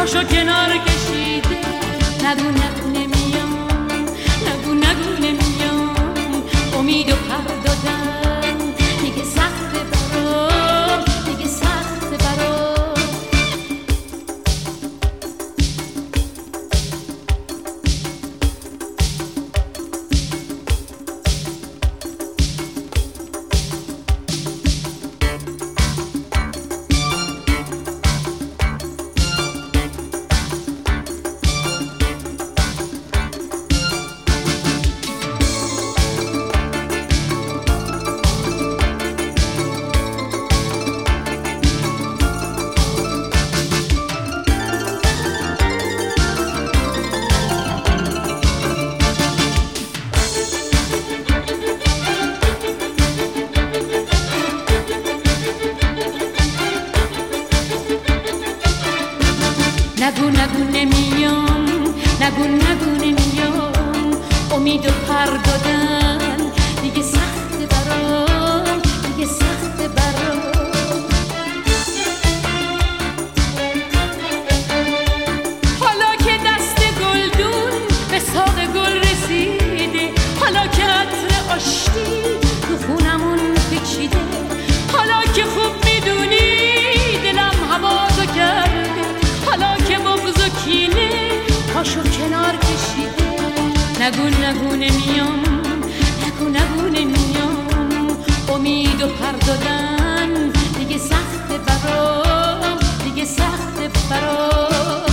پاشو کنار کشیده. نگو نگو نمیام، نگو نگو نمیام، امیدو پر دادم دیگه سخته برام، دیگه سخته برام. نگو نگو نمیام، نگو نگو نمیام، امیدو پر دادن دیگه سخته برام، دیگه سخته برام. حالا که دست گلدون به ساق گل رسیده، حالا که عطر آشتی تو خونمون پیچیده، حالا که خوب میدونی دلم هوازو کرده، حالا که بغض و کینه پاشو کنار کشیده. نگو نگو نمیام، نگو نگو نمیام، امید و پر دادن دیگه سخته برام، دیگه سخته برام.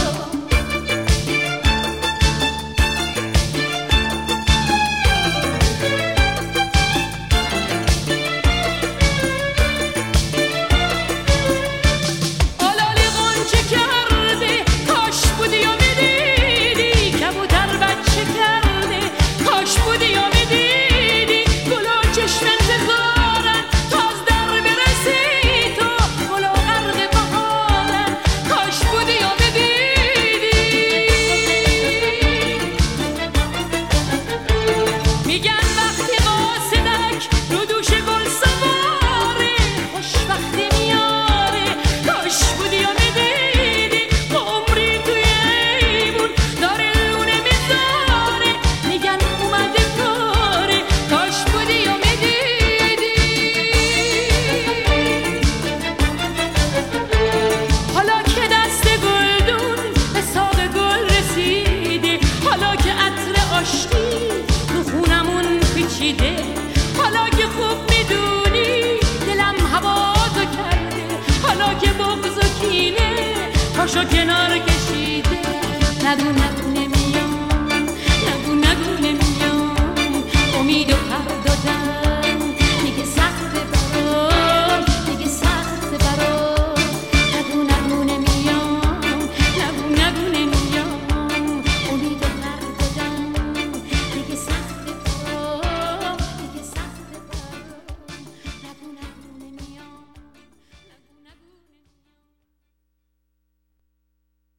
حالا که خوب میدونی دلم هوازو کرده، حالا که بغض و کینه پاشو کنار کشیده. نگو